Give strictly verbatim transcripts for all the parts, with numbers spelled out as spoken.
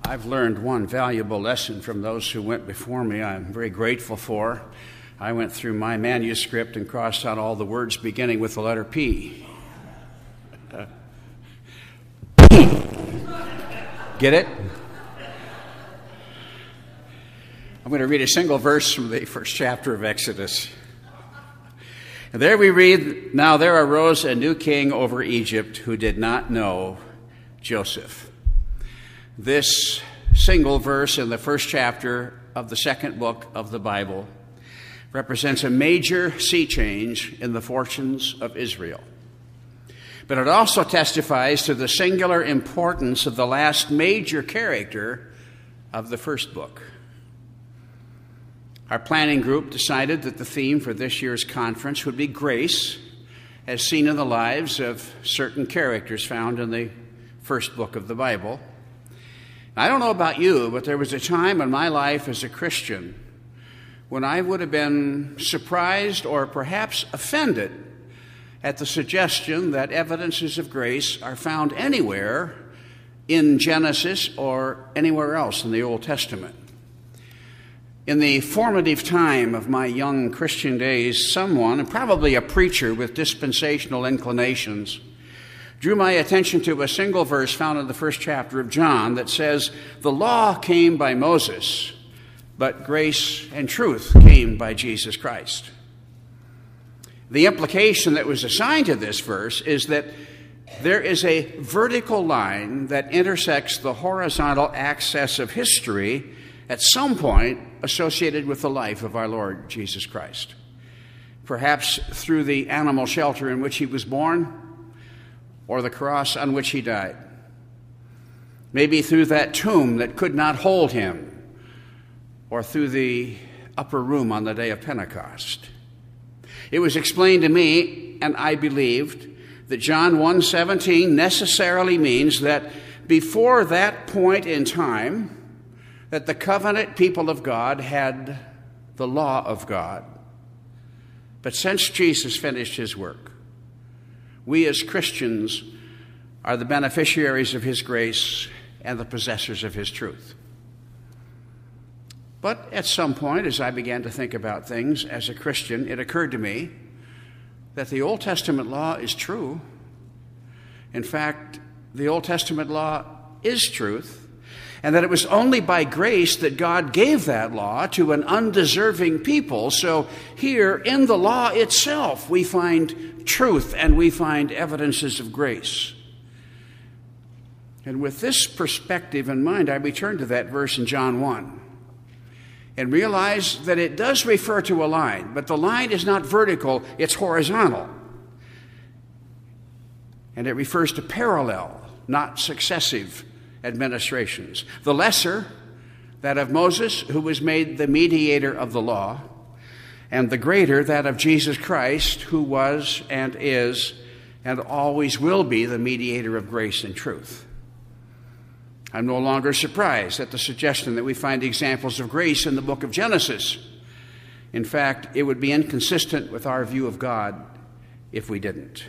I've learned one valuable lesson from those who went before me I'm very grateful for. I went through my manuscript and crossed out all the words beginning with the letter P. Uh, P. Get it? I'm going to read a single verse from the first chapter of Exodus. And there we read, "Now there arose a new king over Egypt who did not know Joseph." This single verse in the first chapter of the second book of the Bible represents a major sea change in the fortunes of Israel. But it also testifies to the singular importance of the last major character of the first book. Our planning group decided that the theme for this year's conference would be grace, as seen in the lives of certain characters found in the first book of the Bible. I don't know about you, but there was a time in my life as a Christian when I would have been surprised or perhaps offended at the suggestion that evidences of grace are found anywhere in Genesis or anywhere else in the Old Testament. In the formative time of my young Christian days, someone, and probably a preacher with dispensational inclinations, drew my attention to a single verse found in the first chapter of John that says, "The law came by Moses, but grace and truth came by Jesus Christ." The implication that was assigned to this verse is that there is a vertical line that intersects the horizontal axis of history at some point associated with the life of our Lord Jesus Christ. Perhaps through the animal shelter in which he was born, or the cross on which he died. Maybe through that tomb that could not hold him, or through the upper room on the day of Pentecost. It was explained to me, and I believed, that John one seventeen necessarily means that before that point in time, that the covenant people of God had the law of God. But since Jesus finished his work, we as Christians are the beneficiaries of his grace and the possessors of his truth. But at some point, as I began to think about things as a Christian, it occurred to me that the Old Testament law is true. In fact, the Old Testament law is truth, and that it was only by grace that God gave that law to an undeserving people. So here in the law itself, we find truth and we find evidences of grace. And with this perspective in mind, I return to that verse in John one and realize that it does refer to a line, but the line is not vertical, it's horizontal. And it refers to parallel, not successive administrations. The lesser, that of Moses, who was made the mediator of the law, and the greater, that of Jesus Christ, who was and is and always will be the mediator of grace and truth. I'm no longer surprised at the suggestion that we find examples of grace in the book of Genesis. In fact, it would be inconsistent with our view of God if we didn't.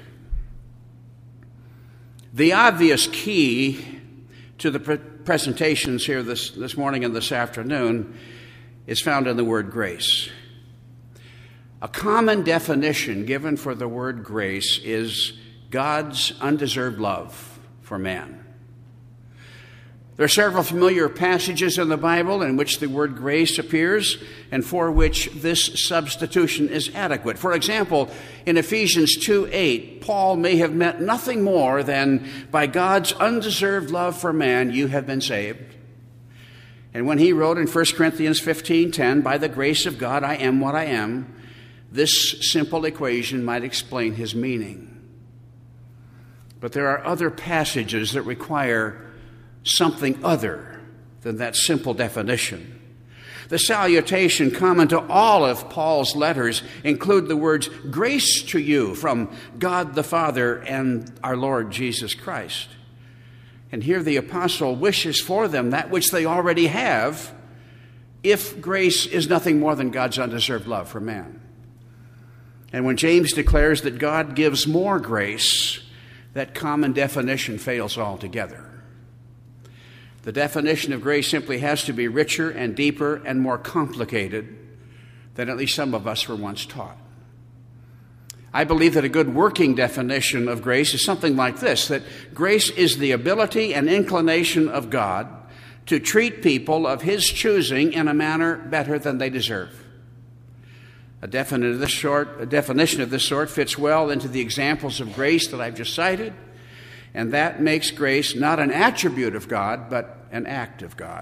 The obvious key to the pre- presentations here this, this morning and this afternoon is found in the word grace. A common definition given for the word grace is God's undeserved love for man. There are several familiar passages in the Bible in which the word grace appears and for which this substitution is adequate. For example, in Ephesians two eight, Paul may have meant nothing more than, by God's undeserved love for man, you have been saved. And when he wrote in First Corinthians fifteen ten, by the grace of God I am what I am, this simple equation might explain his meaning. But there are other passages that require something other than that simple definition. The salutation common to all of Paul's letters include the words, grace to you from God the Father and our Lord Jesus Christ. And here the apostle wishes for them that which they already have, if grace is nothing more than God's undeserved love for man. And when James declares that God gives more grace, that common definition fails altogether. The definition of grace simply has to be richer and deeper and more complicated than at least some of us were once taught. I believe that a good working definition of grace is something like this, that grace is the ability and inclination of God to treat people of His choosing in a manner better than they deserve. A, definite of this sort, a definition of this sort fits well into the examples of grace that I've just cited, and that makes grace not an attribute of God, but an act of God.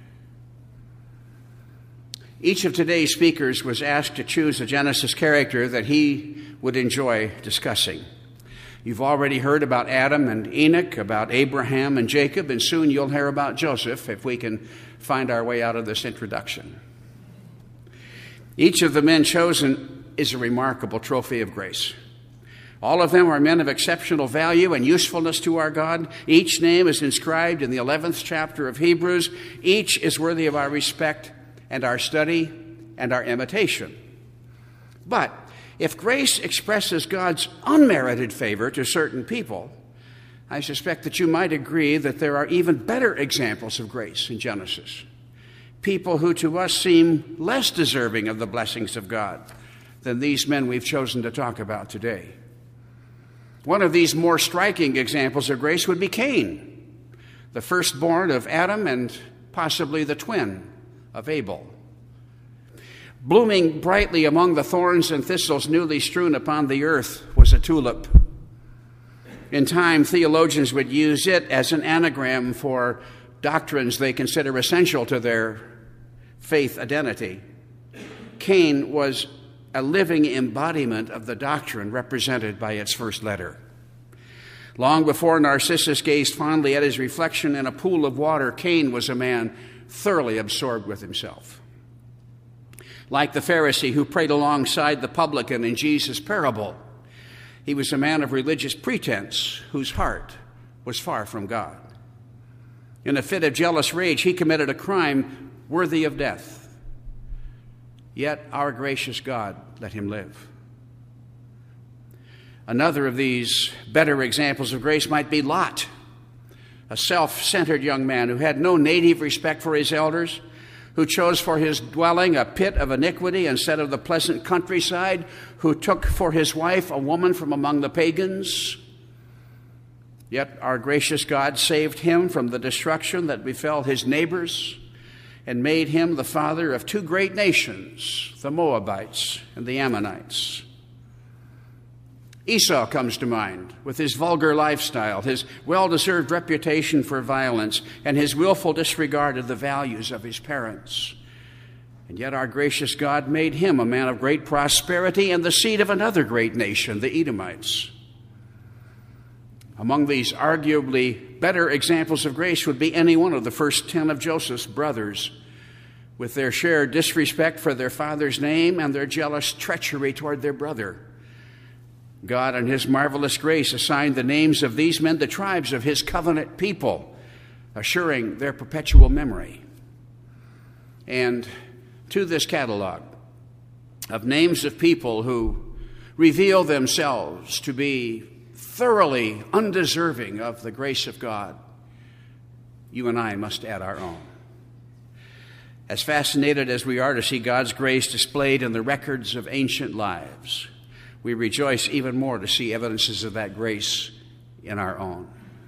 Each of today's speakers was asked to choose a Genesis character that he would enjoy discussing. You've already heard about Adam and Enoch, about Abraham and Jacob, and soon you'll hear about Joseph if we can find our way out of this introduction. Each of the men chosen is a remarkable trophy of grace. All of them are men of exceptional value and usefulness to our God. Each name is inscribed in the eleventh chapter of Hebrews. Each is worthy of our respect and our study and our imitation. But if grace expresses God's unmerited favor to certain people, I suspect that you might agree that there are even better examples of grace in Genesis. People who to us seem less deserving of the blessings of God than these men we've chosen to talk about today. One of these more striking examples of grace would be Cain, the firstborn of Adam and possibly the twin of Abel. Blooming brightly among the thorns and thistles newly strewn upon the earth was a tulip. In time, theologians would use it as an anagram for doctrines they consider essential to their faith identity. Cain was a living embodiment of the doctrine represented by its first letter. Long before Narcissus gazed fondly at his reflection in a pool of water, Cain was a man thoroughly absorbed with himself. Like the Pharisee who prayed alongside the publican in Jesus' parable, he was a man of religious pretense whose heart was far from God. In a fit of jealous rage, he committed a crime worthy of death. Yet our gracious God let him live. Another of these better examples of grace might be Lot, a self-centered young man who had no native respect for his elders, who chose for his dwelling a pit of iniquity instead of the pleasant countryside, who took for his wife a woman from among the pagans. Yet our gracious God saved him from the destruction that befell his neighbors and made him the father of two great nations, the Moabites and the Ammonites. Esau comes to mind with his vulgar lifestyle, his well-deserved reputation for violence, and his willful disregard of the values of his parents. And yet our gracious God made him a man of great prosperity and the seed of another great nation, the Edomites. Among these arguably better examples of grace would be any one of the first ten of Joseph's brothers, with their shared disrespect for their father's name and their jealous treachery toward their brother. God, in His marvelous grace, assigned the names of these men to tribes of His covenant people, assuring their perpetual memory. And to this catalog of names of people who reveal themselves to be thoroughly undeserving of the grace of God, you and I must add our own. As fascinated as we are to see God's grace displayed in the records of ancient lives, we rejoice even more to see evidences of that grace in our own.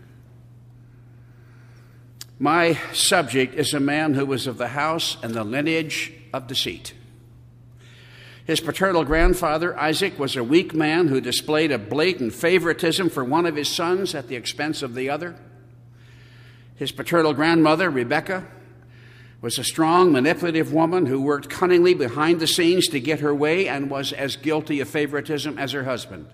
My subject is a man who was of the house and the lineage of deceit. His paternal grandfather, Isaac, was a weak man who displayed a blatant favoritism for one of his sons at the expense of the other. His paternal grandmother, Rebekah, was a strong, manipulative woman who worked cunningly behind the scenes to get her way and was as guilty of favoritism as her husband.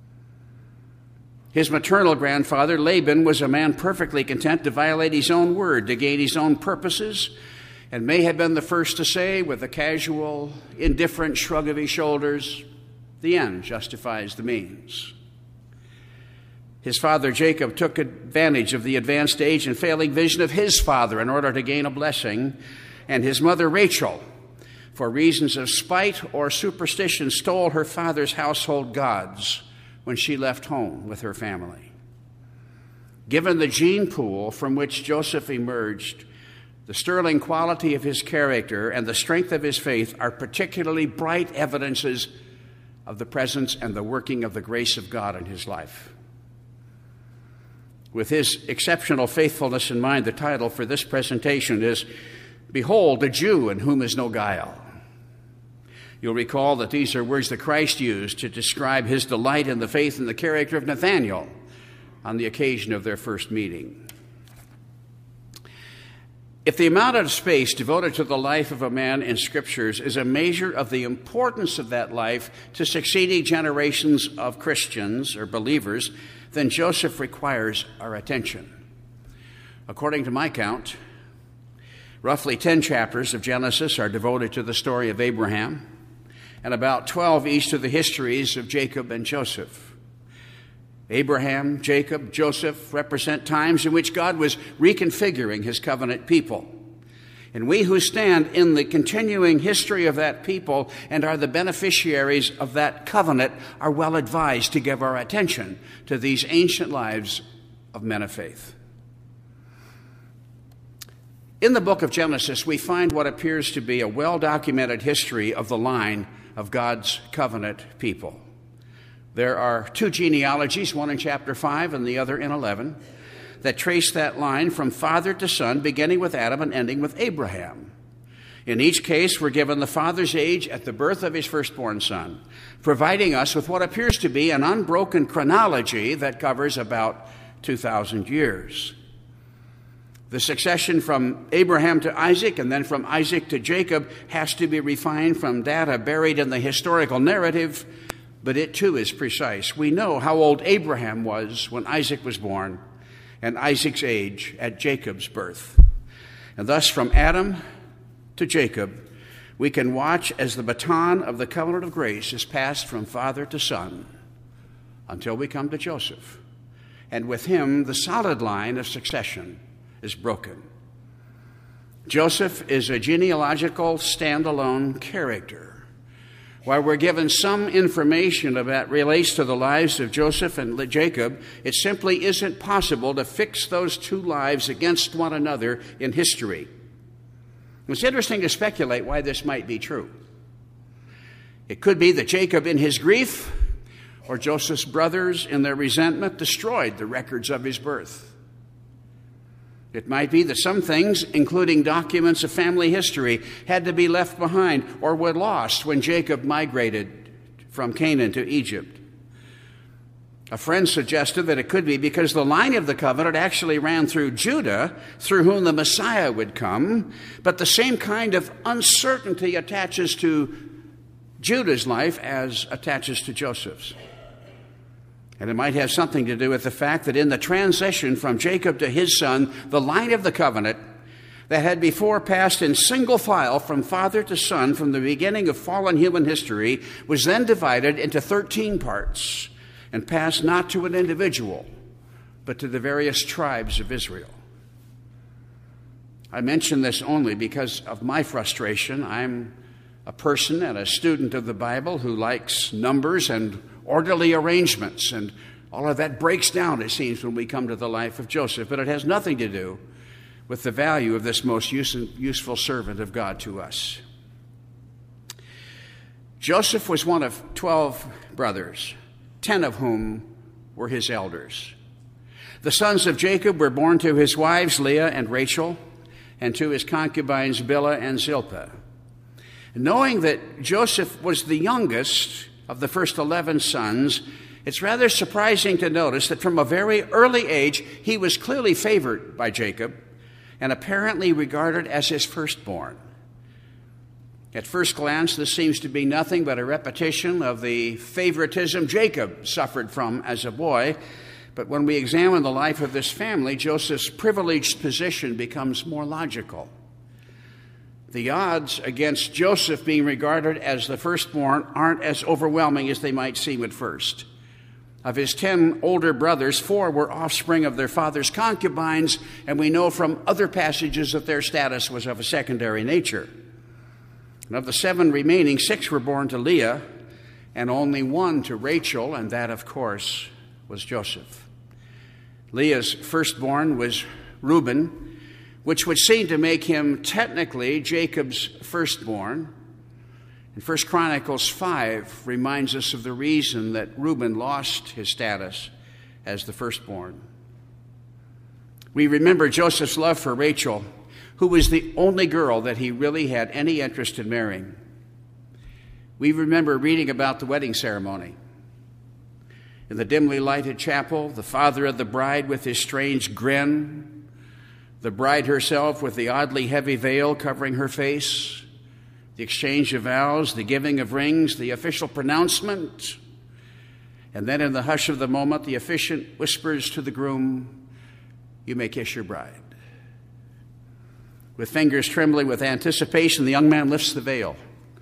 His maternal grandfather, Laban, was a man perfectly content to violate his own word to gain his own purposes, and may have been the first to say, with a casual, indifferent shrug of his shoulders, "The end justifies the means." His father, Jacob, took advantage of the advanced age and failing vision of his father in order to gain a blessing, and his mother, Rachel, for reasons of spite or superstition, stole her father's household gods when she left home with her family. Given the gene pool from which Joseph emerged, the sterling quality of his character and the strength of his faith are particularly bright evidences of the presence and the working of the grace of God in his life. With his exceptional faithfulness in mind, the title for this presentation is, "Behold, a Jew in whom is no guile." You'll recall that these are words that Christ used to describe his delight in the faith and the character of Nathanael on the occasion of their first meeting. If the amount of space devoted to the life of a man in Scriptures is a measure of the importance of that life to succeeding generations of Christians or believers, then Joseph requires our attention. According to my count, roughly ten chapters of Genesis are devoted to the story of Abraham, and about twelve each to the histories of Jacob and Joseph. Abraham, Jacob, Joseph represent times in which God was reconfiguring his covenant people. And we who stand in the continuing history of that people and are the beneficiaries of that covenant are well advised to give our attention to these ancient lives of men of faith. In the book of Genesis, we find what appears to be a well-documented history of the line of God's covenant people. There are two genealogies, one in chapter five and the other in eleven, that trace that line from father to son, beginning with Adam and ending with Abraham. In each case, we're given the father's age at the birth of his firstborn son, providing us with what appears to be an unbroken chronology that covers about two thousand years. The succession from Abraham to Isaac and then from Isaac to Jacob has to be refined from data buried in the historical narrative, but it too is precise. We know how old Abraham was when Isaac was born and Isaac's age at Jacob's birth. And thus from Adam to Jacob, we can watch as the baton of the covenant of grace is passed from father to son until we come to Joseph. And with him, the solid line of succession is broken. Joseph is a genealogical standalone character. While we're given some information that relates to the lives of Joseph and Jacob, it simply isn't possible to fix those two lives against one another in history. It's interesting to speculate why this might be true. It could be that Jacob, in his grief, or Joseph's brothers, in their resentment, destroyed the records of his birth. It might be that some things, including documents of family history, had to be left behind or were lost when Jacob migrated from Canaan to Egypt. A friend suggested that it could be because the line of the covenant actually ran through Judah, through whom the Messiah would come, but the same kind of uncertainty attaches to Judah's life as attaches to Joseph's. And it might have something to do with the fact that in the transition from Jacob to his son, the line of the covenant that had before passed in single file from father to son from the beginning of fallen human history was then divided into thirteen parts and passed not to an individual, but to the various tribes of Israel. I mention this only because of my frustration. I'm a person and a student of the Bible who likes numbers and orderly arrangements, and all of that breaks down, it seems, when we come to the life of Joseph. But it has nothing to do with the value of this most use- useful servant of God to us. Joseph was one of twelve brothers, ten of whom were his elders. The sons of Jacob were born to his wives Leah and Rachel, and to his concubines Bilhah and Zilpah. Knowing that Joseph was the youngest of the first eleven sons, it's rather surprising to notice that from a very early age, he was clearly favored by Jacob and apparently regarded as his firstborn. At first glance, this seems to be nothing but a repetition of the favoritism Jacob suffered from as a boy. But when we examine the life of this family, Joseph's privileged position becomes more logical. The odds against Joseph being regarded as the firstborn aren't as overwhelming as they might seem at first. Of his ten older brothers, four were offspring of their father's concubines, and we know from other passages that their status was of a secondary nature. And of the seven remaining, six were born to Leah, and only one to Rachel, and that, of course, was Joseph. Leah's firstborn was Reuben, which would seem to make him technically Jacob's firstborn. And First Chronicles five reminds us of the reason that Reuben lost his status as the firstborn. We remember Joseph's love for Rachel, who was the only girl that he really had any interest in marrying. We remember reading about the wedding ceremony. In the dimly lighted chapel, the father of the bride with his strange grin, the bride herself with the oddly heavy veil covering her face, the exchange of vows, the giving of rings, the official pronouncement, and then in the hush of the moment, the officiant whispers to the groom, "You may kiss your bride." With fingers trembling with anticipation, the young man lifts the veil,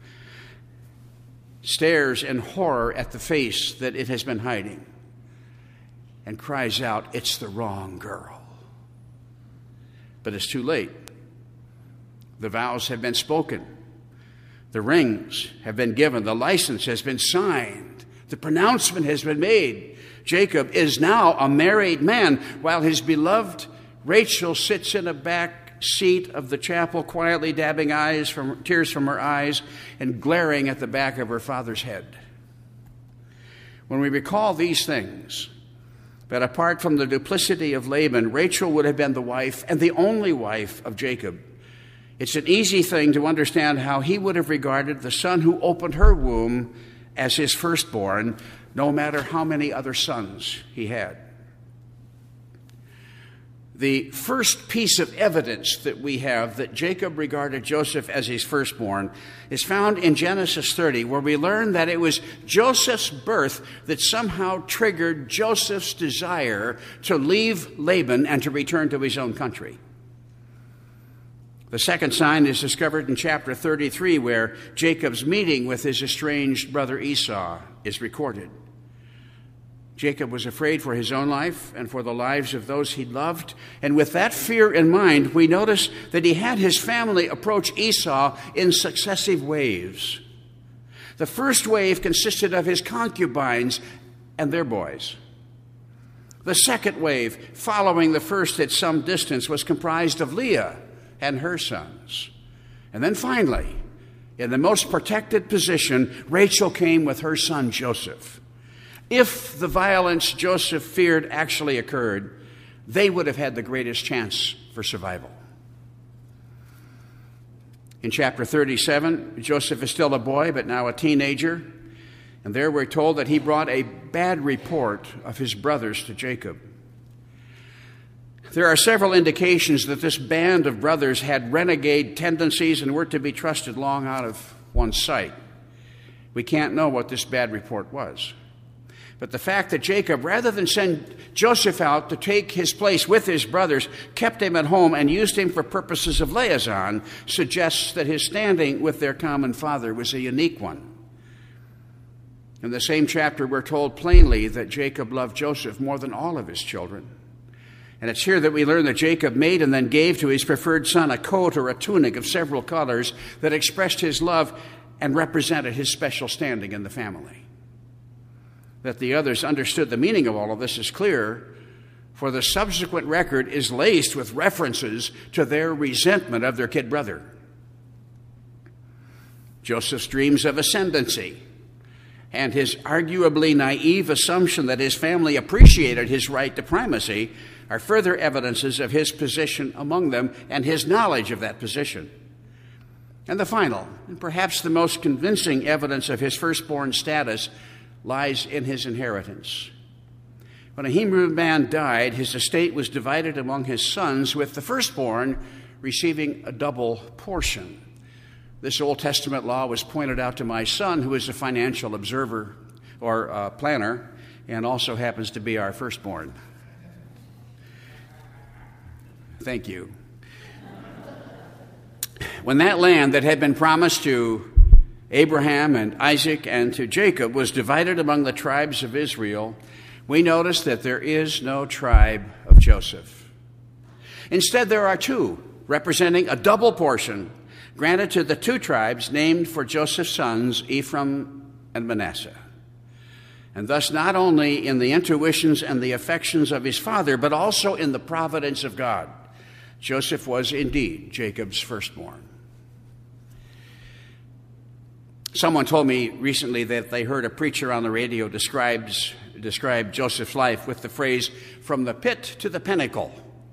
stares in horror at the face that it has been hiding, and cries out, "It's the wrong girl." But it's too late. The vows have been spoken. The rings have been given. The license has been signed. The pronouncement has been made. Jacob is now a married man, while his beloved Rachel sits in a back seat of the chapel, quietly dabbing eyes from tears from her eyes and glaring at the back of her father's head. When we recall these things, that apart from the duplicity of Laban, Rachel would have been the wife and the only wife of Jacob, it's an easy thing to understand how he would have regarded the son who opened her womb as his firstborn, no matter how many other sons he had. The first piece of evidence that we have that Jacob regarded Joseph as his firstborn is found in Genesis thirty, where we learn that it was Joseph's birth that somehow triggered Joseph's desire to leave Laban and to return to his own country. The second sign is discovered in chapter thirty-three, where Jacob's meeting with his estranged brother Esau is recorded. Jacob was afraid for his own life and for the lives of those he loved. And with that fear in mind, we notice that he had his family approach Esau in successive waves. The first wave consisted of his concubines and their boys. The second wave, following the first at some distance, was comprised of Leah and her sons. And then finally, in the most protected position, Rachel came with her son Joseph. If the violence Joseph feared actually occurred, they would have had the greatest chance for survival. In chapter thirty-seven, Joseph is still a boy, but now a teenager. And there we're told that he brought a bad report of his brothers to Jacob. There are several indications that this band of brothers had renegade tendencies and were to be trusted long out of one's sight. We can't know what this bad report was. But the fact that Jacob, rather than send Joseph out to take his place with his brothers, kept him at home and used him for purposes of liaison, suggests that his standing with their common father was a unique one. In the same chapter, we're told plainly that Jacob loved Joseph more than all of his children. And it's here that we learn that Jacob made and then gave to his preferred son a coat or a tunic of several colors that expressed his love and represented his special standing in the family. That the others understood the meaning of all of this is clear, for the subsequent record is laced with references to their resentment of their kid brother. Joseph's dreams of ascendancy and his arguably naive assumption that his family appreciated his right to primacy are further evidences of his position among them and his knowledge of that position. And the final, and perhaps the most convincing evidence of his firstborn status lies in his inheritance. When a Hebrew man died, his estate was divided among his sons, with the firstborn receiving a double portion. This Old Testament law was pointed out to my son, who is a financial observer or uh, planner, and also happens to be our firstborn. Thank you. When that land that had been promised to Abraham and Isaac and to Jacob was divided among the tribes of Israel, we notice that there is no tribe of Joseph. Instead, there are two, representing a double portion granted to the two tribes named for Joseph's sons, Ephraim and Manasseh. and thus not only in the intuitions and the affections of his father, but also in the providence of God. Joseph was indeed Jacob's firstborn. Someone told me recently that they heard a preacher on the radio describes, describe Joseph's life with the phrase, from the pit to the pinnacle.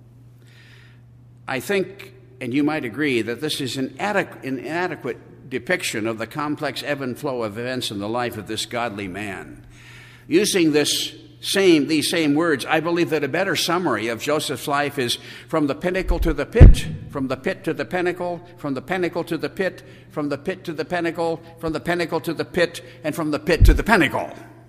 I think, and you might agree, that this is an inadequate depiction of the complex ebb and flow of events in the life of this godly man. Using this same, these same words, I believe that a better summary of Joseph's life is from the pinnacle to the pit, from the pit to the pinnacle, from the pinnacle to the pit, from the pit to the pinnacle, from the pinnacle to the pit, and from the pit to the pinnacle.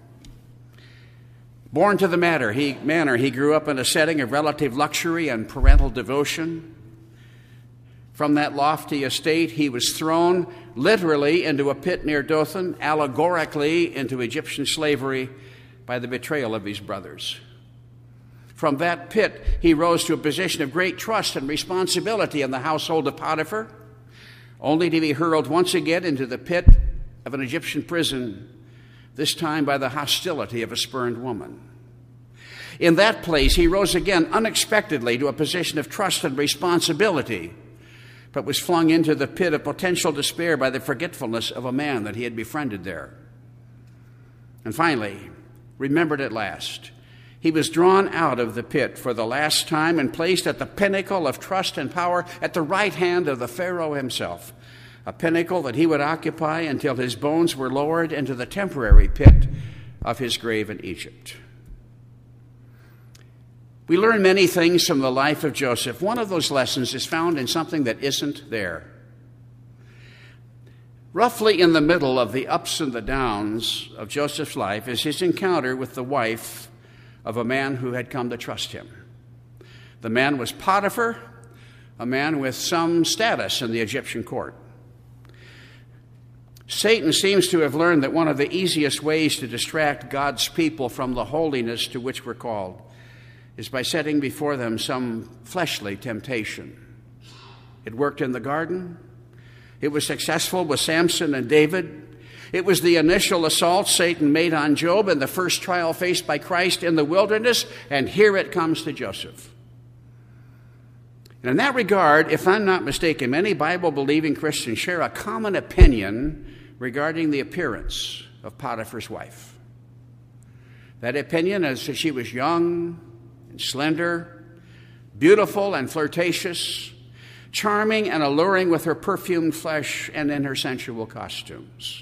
Born to the manor, he, manor, he grew up in a setting of relative luxury and parental devotion. From that lofty estate, he was thrown literally into a pit near Dothan, allegorically into Egyptian slavery by the betrayal of his brothers. From that pit, he rose to a position of great trust and responsibility in the household of Potiphar, only to be hurled once again into the pit of an Egyptian prison, this time by the hostility of a spurned woman. In that place, he rose again unexpectedly to a position of trust and responsibility, but was flung into the pit of potential despair by the forgetfulness of a man that he had befriended there. And finally, remembered at last, he was drawn out of the pit for the last time and placed at the pinnacle of trust and power at the right hand of the Pharaoh himself, a pinnacle that he would occupy until his bones were lowered into the temporary pit of his grave in Egypt. We learn many things from the life of Joseph. One of those lessons is found in something that isn't there. Roughly in the middle of the ups and the downs of Joseph's life is his encounter with the wife of a man who had come to trust him. The man was Potiphar, a man with some status in the Egyptian court. Satan seems to have learned that one of the easiest ways to distract God's people from the holiness to which we're called is by setting before them some fleshly temptation. It worked in the garden. It was successful with Samson and David. It was the initial assault Satan made on Job and the first trial faced by Christ in the wilderness, and here it comes to Joseph. And in that regard, if I'm not mistaken, many Bible-believing Christians share a common opinion regarding the appearance of Potiphar's wife. That opinion is that she was young and slender, beautiful and flirtatious, charming and alluring with her perfumed flesh and in her sensual costumes.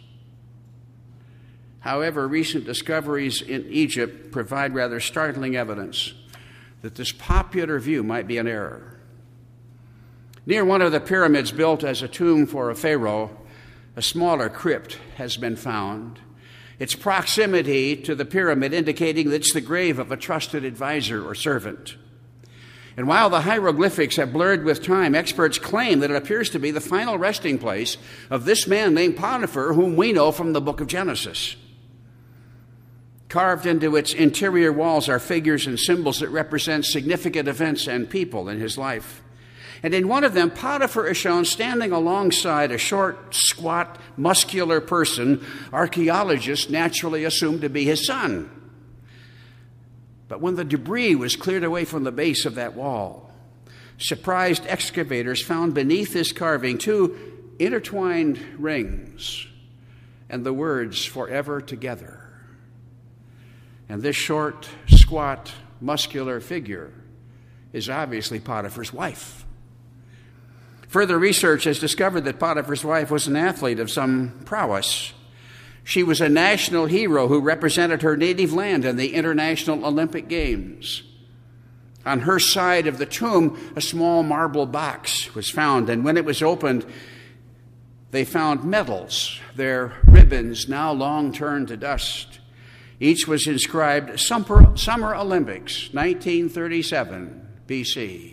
However, recent discoveries in Egypt provide rather startling evidence that this popular view might be an error. Near one of the pyramids built as a tomb for a pharaoh, a smaller crypt has been found, its proximity to the pyramid indicating that it's the grave of a trusted advisor or servant. And while the hieroglyphics have blurred with time, experts claim that it appears to be the final resting place of this man named Potiphar, whom we know from the book of Genesis. Carved into its interior walls are figures and symbols that represent significant events and people in his life. And in one of them, Potiphar is shown standing alongside a short, squat, muscular person archaeologists naturally assumed to be his son. But when the debris was cleared away from the base of that wall, surprised excavators found beneath this carving two intertwined rings and the words, "forever together." And this short, squat, muscular figure is obviously Potiphar's wife. Further research has discovered that Potiphar's wife was an athlete of some prowess. She was a national hero who represented her native land in the International Olympic Games. On her side of the tomb, a small marble box was found, and when it was opened, they found medals, their ribbons now long turned to dust. Each was inscribed Summer, Summer Olympics, nineteen thirty-seven B C.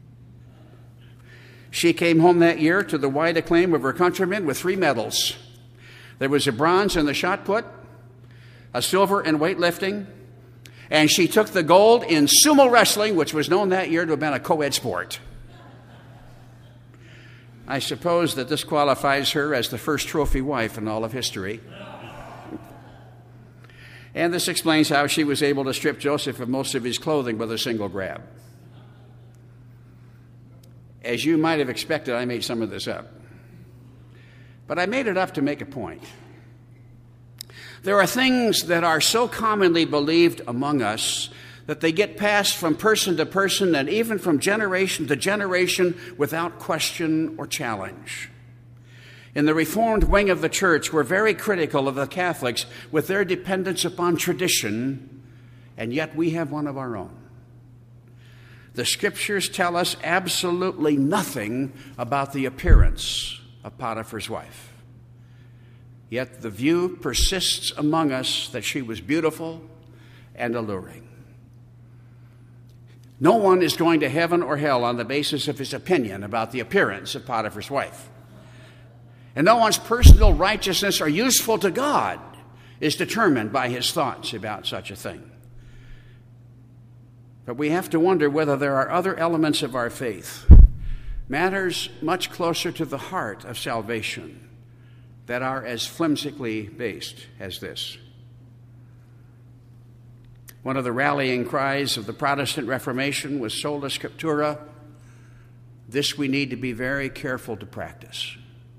She came home that year to the wide acclaim of her countrymen with three medals. There was a bronze in the shot put, a silver in weightlifting, and she took the gold in sumo wrestling, which was known that year to have been a co-ed sport. I suppose that this qualifies her as the first trophy wife in all of history. And this explains how she was able to strip Joseph of most of his clothing with a single grab. As you might have expected, I made some of this up. But I made it up to make a point. There are things that are so commonly believed among us that they get passed from person to person and even from generation to generation without question or challenge. In the Reformed wing of the church, we're very critical of the Catholics with their dependence upon tradition, and yet we have one of our own. The Scriptures tell us absolutely nothing about the appearance of Potiphar's wife. Yet the view persists among us that she was beautiful and alluring. No one is going to heaven or hell on the basis of his opinion about the appearance of Potiphar's wife. And no one's personal righteousness or useful to God is determined by his thoughts about such a thing. But we have to wonder whether there are other elements of our faith, matters much closer to the heart of salvation, that are as flimsily based as this. One of the rallying cries of the Protestant Reformation was sola scriptura. This we need to be very careful to practice.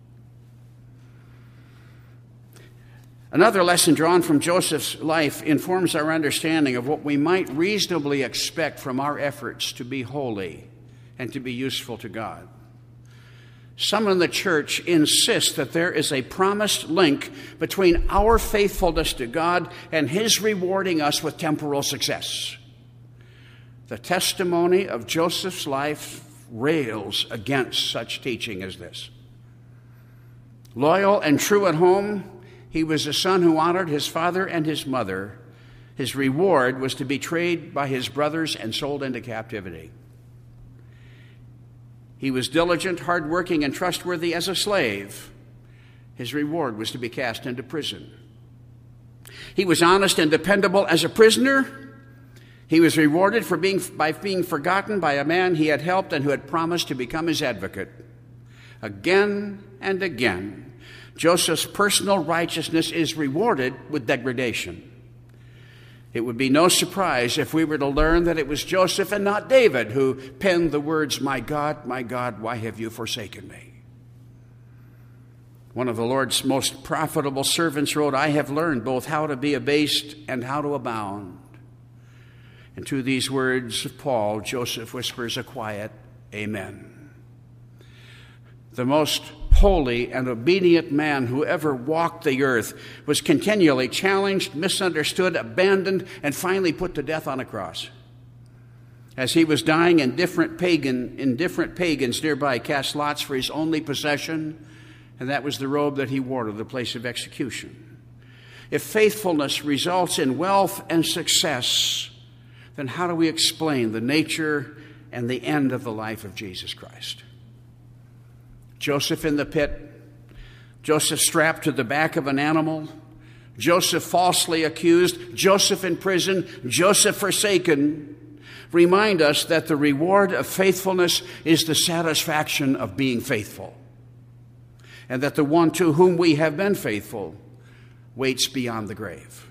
Another lesson drawn from Joseph's life informs our understanding of what we might reasonably expect from our efforts to be holy and to be useful to God. Some in the church insist that there is a promised link between our faithfulness to God and His rewarding us with temporal success. The testimony of Joseph's life rails against such teaching as this. Loyal and true at home, he was a son who honored his father and his mother. His reward was to be betrayed by his brothers and sold into captivity. He was diligent, hardworking, and trustworthy as a slave. His reward was to be cast into prison. He was honest and dependable as a prisoner. He was rewarded for being, by being forgotten by a man he had helped and who had promised to become his advocate. Again and again, Joseph's personal righteousness is rewarded with degradation. It would be no surprise if we were to learn that it was Joseph and not David who penned the words, "My God, my God, why have you forsaken me?" One of the Lord's most profitable servants wrote, "I have learned both how to be abased and how to abound." And to these words of Paul, Joseph whispers a quiet amen. The most holy and obedient man who ever walked the earth was continually challenged, misunderstood, abandoned, and finally put to death on a cross. As he was dying, indifferent pagan, indifferent pagans nearby cast lots for his only possession, and that was the robe that he wore to the place of execution. If faithfulness results in wealth and success, then how do we explain the nature and the end of the life of Jesus Christ? Joseph in the pit, Joseph strapped to the back of an animal, Joseph falsely accused, Joseph in prison, Joseph forsaken, remind us that the reward of faithfulness is the satisfaction of being faithful, and that the one to whom we have been faithful waits beyond the grave.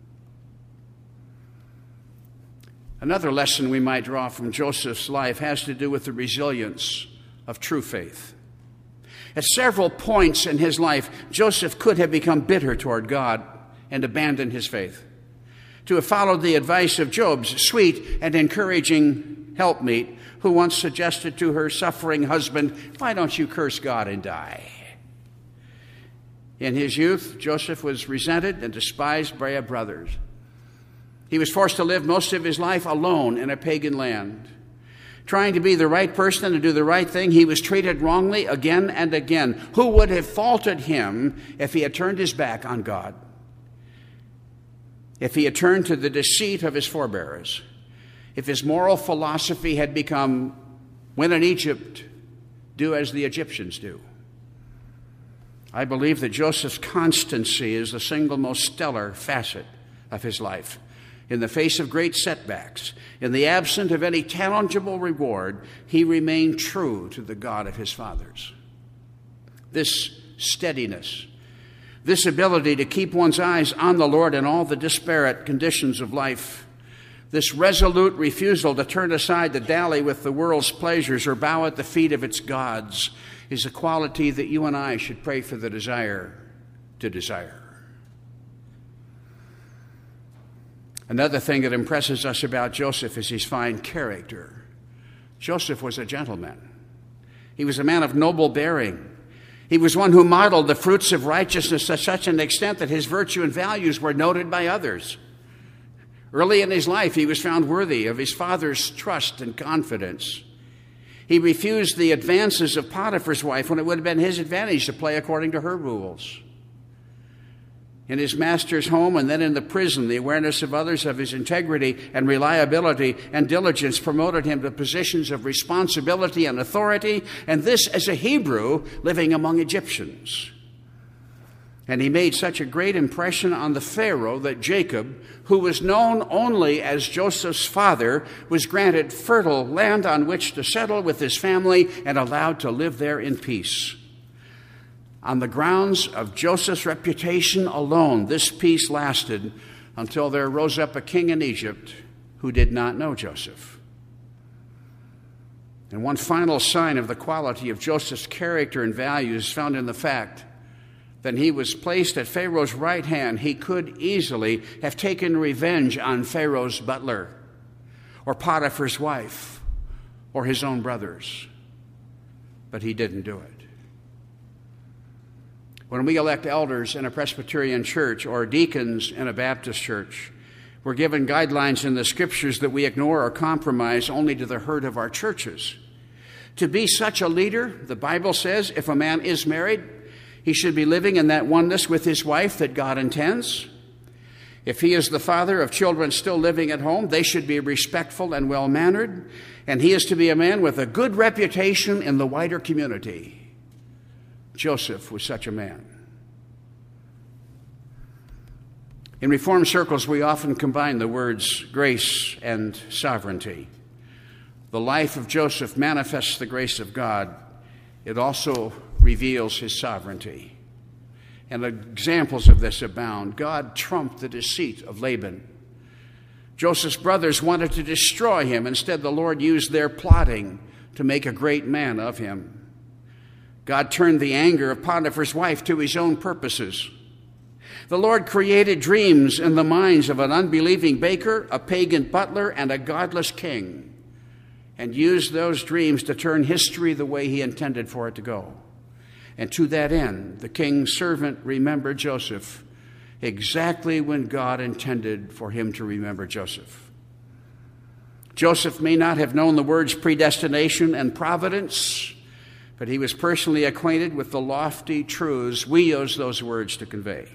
Another lesson we might draw from Joseph's life has to do with the resilience of true faith. At several points in his life, Joseph could have become bitter toward God and abandoned his faith. To have followed the advice of Job's sweet and encouraging helpmeet, who once suggested to her suffering husband, "Why don't you curse God and die?" In his youth, Joseph was resented and despised by his brothers. He was forced to live most of his life alone in a pagan land. Trying to be the right person and do the right thing, he was treated wrongly again and again. Who would have faulted him if he had turned his back on God? If he had turned to the deceit of his forebears? If his moral philosophy had become, when in Egypt, do as the Egyptians do? I believe that Joseph's constancy is the single most stellar facet of his life. In the face of great setbacks, in the absence of any tangible reward, he remained true to the God of his fathers. This steadiness, This ability to keep one's eyes on the Lord in all the disparate conditions of life, this resolute refusal to turn aside to dally with the world's pleasures or bow at the feet of its gods, is a quality that you and I should pray for the desire to desire. Another thing that impresses us about Joseph is his fine character. Joseph was a gentleman. He was a man of noble bearing. He was one who modeled the fruits of righteousness to such an extent that his virtue and values were noted by others. Early in his life, he was found worthy of his father's trust and confidence. He refused the advances of Potiphar's wife when it would have been his advantage to play according to her rules. In his master's home and then in the prison, the awareness of others of his integrity and reliability and diligence promoted him to positions of responsibility and authority, and this as a Hebrew living among Egyptians. And he made such a great impression on the Pharaoh that Jacob, who was known only as Joseph's father, was granted fertile land on which to settle with his family and allowed to live there in peace. On the grounds of Joseph's reputation alone, this peace lasted until there rose up a king in Egypt who did not know Joseph. And one final sign of the quality of Joseph's character and values is found in the fact that he was placed at Pharaoh's right hand. He could easily have taken revenge on Pharaoh's butler or Potiphar's wife or his own brothers, but he didn't do it. When we elect elders in a Presbyterian church or deacons in a Baptist church, we're given guidelines in the Scriptures that we ignore or compromise only to the hurt of our churches. To be such a leader, the Bible says, if a man is married, he should be living in that oneness with his wife that God intends. If he is the father of children still living at home, they should be respectful and well-mannered, and he is to be a man with a good reputation in the wider community. Joseph was such a man. In Reformed circles, we often combine the words grace and sovereignty. The life of Joseph manifests the grace of God. It also reveals his sovereignty. And examples of this abound. God trumped the deceit of Laban. Joseph's brothers wanted to destroy him. Instead, the Lord used their plotting to make a great man of him. God turned the anger of Potiphar's wife to his own purposes. The Lord created dreams in the minds of an unbelieving baker, a pagan butler, and a godless king, and used those dreams to turn history the way he intended for it to go. And to that end, the king's servant remembered Joseph exactly when God intended for him to remember Joseph. Joseph may not have known the words predestination and providence, but he was personally acquainted with the lofty truths we use those words to convey.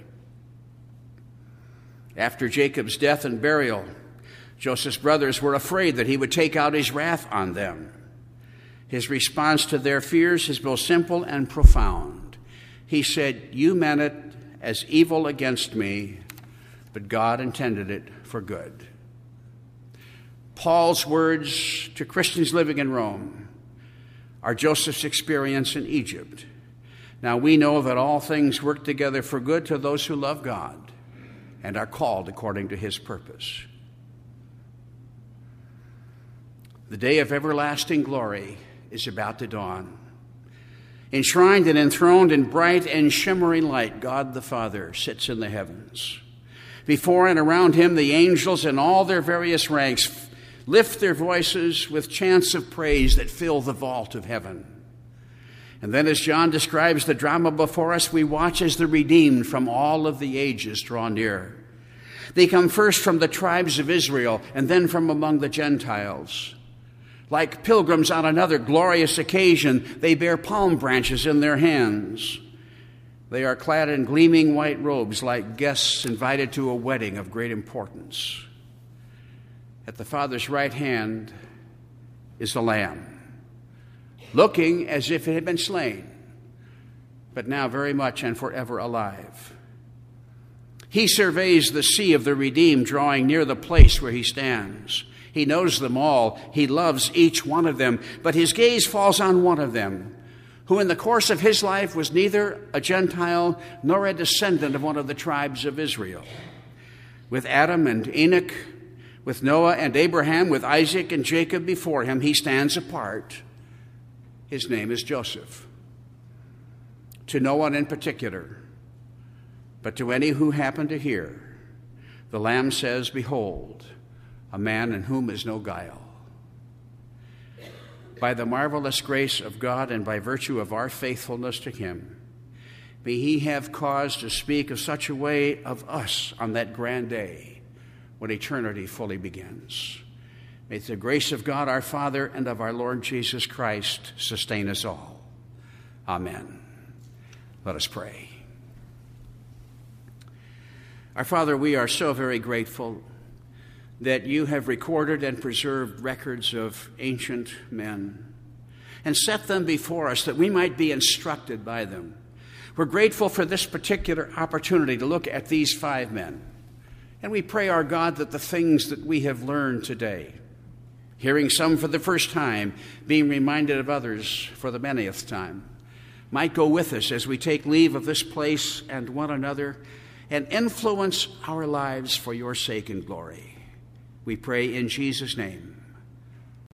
After Jacob's death and burial, Joseph's brothers were afraid that he would take out his wrath on them. His response to their fears is both simple and profound. He said, "You meant it as evil against me, but God intended it for good." Paul's words to Christians living in Rome are Joseph's experience in Egypt. Now we know that all things work together for good to those who love God and are called according to his purpose. The day of everlasting glory is about to dawn. Enshrined and enthroned in bright and shimmering light, God the Father sits in the heavens. Before and around him, the angels in all their various ranks lift their voices with chants of praise that fill the vault of heaven. And then, as John describes the drama before us, we watch as the redeemed from all of the ages draw near. They come first from the tribes of Israel and then from among the Gentiles. Like pilgrims on another glorious occasion, they bear palm branches in their hands. They are clad in gleaming white robes like guests invited to a wedding of great importance. At the Father's right hand is the Lamb, looking as if it had been slain, but now very much and forever alive. He surveys the sea of the redeemed, drawing near the place where he stands. He knows them all. He loves each one of them, but his gaze falls on one of them, who in the course of his life was neither a Gentile nor a descendant of one of the tribes of Israel. With Adam and Enoch, with Noah and Abraham, with Isaac and Jacob before him, he stands apart. His name is Joseph. To no one in particular, but to any who happen to hear, the Lamb says, "Behold, a man in whom is no guile." By the marvelous grace of God and by virtue of our faithfulness to him, may he have cause to speak of such a way of us on that grand day when eternity fully begins. May the grace of God our Father and of our Lord Jesus Christ sustain us all. Amen. Let us pray. Our Father, we are so very grateful that you have recorded and preserved records of ancient men and set them before us that we might be instructed by them. We're grateful for this particular opportunity to look at these five men. And we pray, our God, that the things that we have learned today, hearing some for the first time, being reminded of others for the manyth time, might go with us as we take leave of this place and one another and influence our lives for your sake and glory. We pray in Jesus' name.